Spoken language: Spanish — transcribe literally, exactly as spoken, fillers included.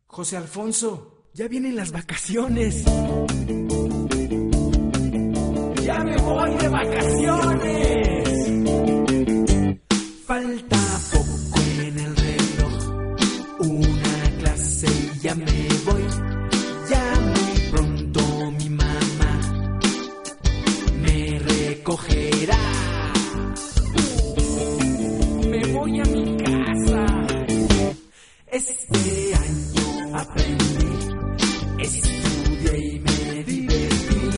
José Alfonso, ya vienen las vacaciones. ¡Ya me voy de vacaciones!